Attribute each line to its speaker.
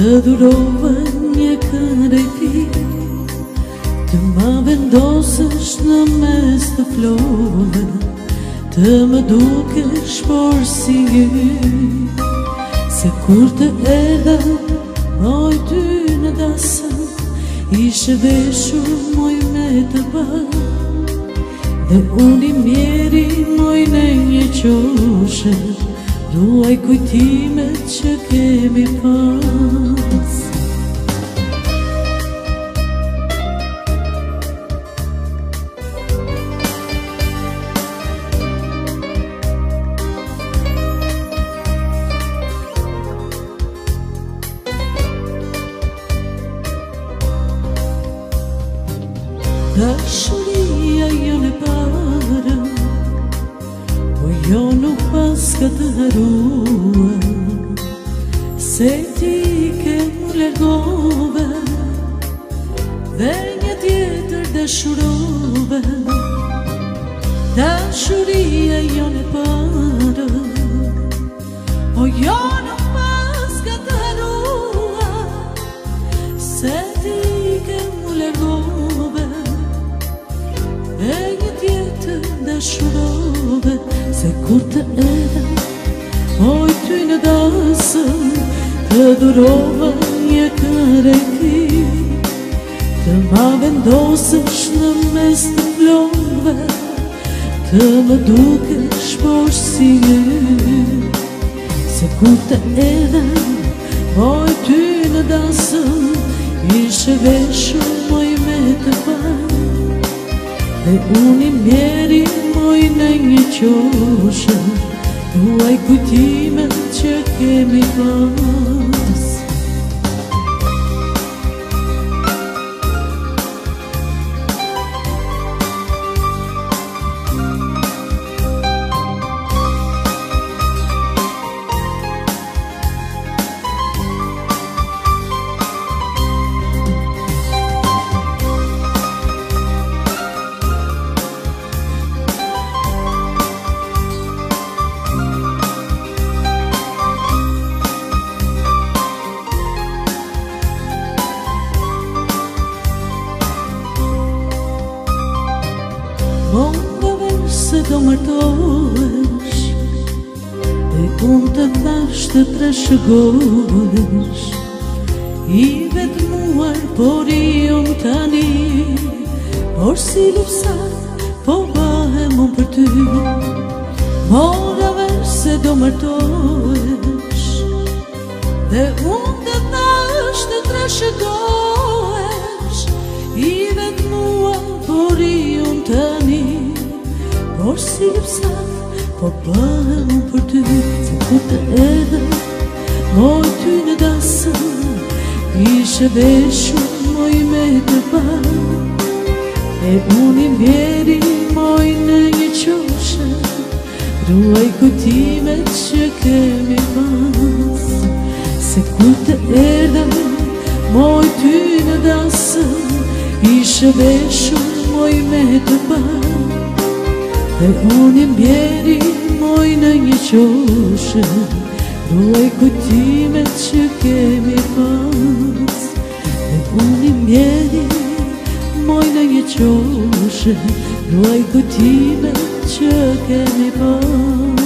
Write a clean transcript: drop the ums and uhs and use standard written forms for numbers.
Speaker 1: Të durova një këndë e ti, të ma vendosësh në mes të flove, të më dukesh por si yj. Se kur të erdha, moj ty në dasëm, ishe veshur moj me të bërë, dhe unë I mjeri moj në një qoshe, duaj kujtimet që kemi pas. Dashuria jo në parë, po jo nuk pas ka të harua, se ti ke mu largove, dhe një tjetër dashurove. Dashuria jo në parë, po jo nuk pas ka të harua, se ti ke mu largove, dhe një tjetër dashurove. Se kur të edha, oj ty në dasëm, të durova një këndë e ti, të ma vendosësh në mes të flove, të më dukesh por si yj. Se kur të edha, oj ty në dasëm, ishe veshur moj me të bërë, dhe unë I mjeri moj në një qoshe, duaj kujtimet që kemi pas. Mongove se do martohesh, dhe unë të thash të trashëgohesh, I vetmuar por I unë tani, por si lufsat po bahem unë për ty. Mongove se do martohesh, dhe unë të thash të trashëgohesh, I vetmuar por I unë tani, por si lëpsat po bëhem unë për ty. Se kur të edha, moj ty në dasëm, ishe veshur moj me të bërë, e unë I mjeri moj në një qoshe, ruaj kujtimet që kemi pas. Se kur të edha, moj ty në dasëm, ishe veshur moj me të bërë, dhe unë I mjeri moj në një qoshe, ruaj kujtimet që kemi pas. Dhe unë I mjeri moj në një qoshe, ruaj kujtimet që kemi pas.